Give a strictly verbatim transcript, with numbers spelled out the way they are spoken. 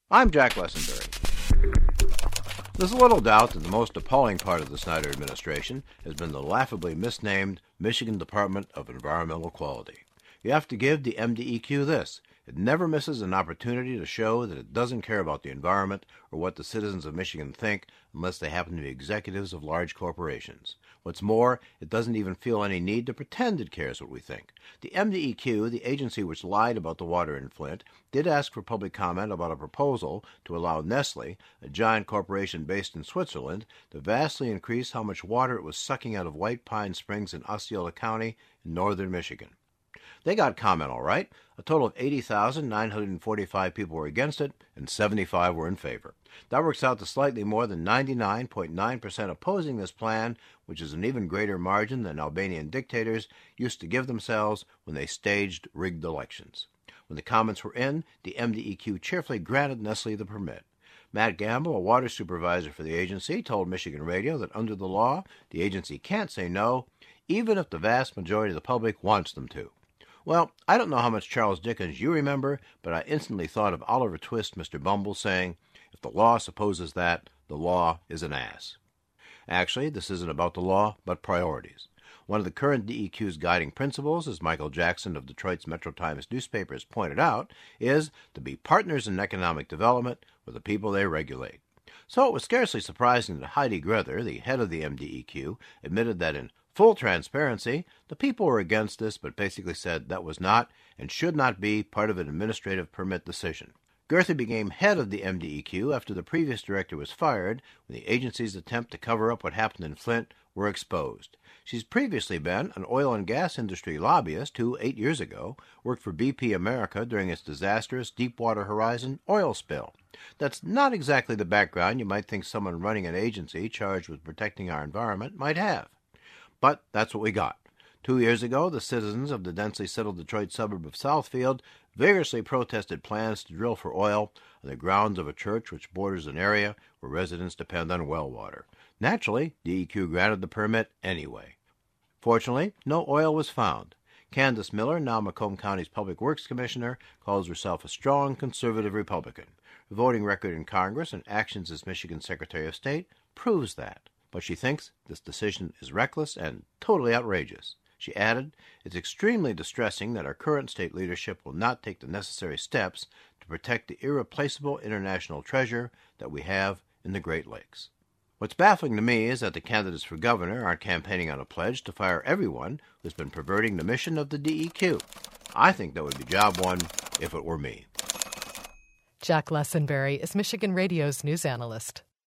I'm Jack Lessenberry. There's little doubt that the most appalling part of the Snyder administration has been the laughably misnamed Michigan Department of Environmental Quality. You have to give the M D E Q this. It never misses an opportunity to show that it doesn't care about the environment or what the citizens of Michigan think unless they happen to be executives of large corporations. What's more, it doesn't even feel any need to pretend it cares what we think. The M D E Q, the agency which lied about the water in Flint, did ask for public comment about a proposal to allow Nestle, a giant corporation based in Switzerland, to vastly increase how much water it was sucking out of White Pine Springs in Osceola County in northern Michigan. They got comment all right. A total of eighty thousand nine hundred forty-five people were against it, and seventy-five were in favor. That works out to slightly more than ninety-nine point nine percent opposing this plan, which is an even greater margin than Albanian dictators used to give themselves when they staged rigged elections. When the comments were in, the M D E Q cheerfully granted Nestle the permit. Matt Gamble, a water supervisor for the agency, told Michigan Radio that under the law, the agency can't say no, even if the vast majority of the public wants them to. Well, I don't know how much Charles Dickens you remember, but I instantly thought of Oliver Twist, Mister Bumble, saying, "If the law supposes that, the law is an ass." Actually, this isn't about the law, but priorities. One of the current D E Q's guiding principles, as Michael Jackson of Detroit's Metro Times newspaper has pointed out, is to be partners in economic development with the people they regulate. So it was scarcely surprising that Heidi Grether, the head of the M D E Q, admitted that in full transparency, the people were against this, but basically said that was not and should not be part of an administrative permit decision. Grether became head of the M D E Q after the previous director was fired when the agency's attempt to cover up what happened in Flint were exposed. She's previously been an oil and gas industry lobbyist who, eight years ago, worked for B P America during its disastrous Deepwater Horizon oil spill. That's not exactly the background you might think someone running an agency charged with protecting our environment might have. But that's what we got. Two years ago, the citizens of the densely settled Detroit suburb of Southfield vigorously protested plans to drill for oil on the grounds of a church which borders an area where residents depend on well water. Naturally, D E Q granted the permit anyway. Fortunately, no oil was found. Candace Miller, now Macomb County's Public Works Commissioner, calls herself a strong conservative Republican. Her voting record in Congress and actions as Michigan Secretary of State proves that. But she thinks this decision is reckless and totally outrageous. She added, "It's extremely distressing that our current state leadership will not take the necessary steps to protect the irreplaceable international treasure that we have in the Great Lakes." What's baffling to me is that the candidates for governor aren't campaigning on a pledge to fire everyone who's been perverting the mission of the D E Q. I think that would be job one if it were me. Jack Lessenberry is Michigan Radio's news analyst.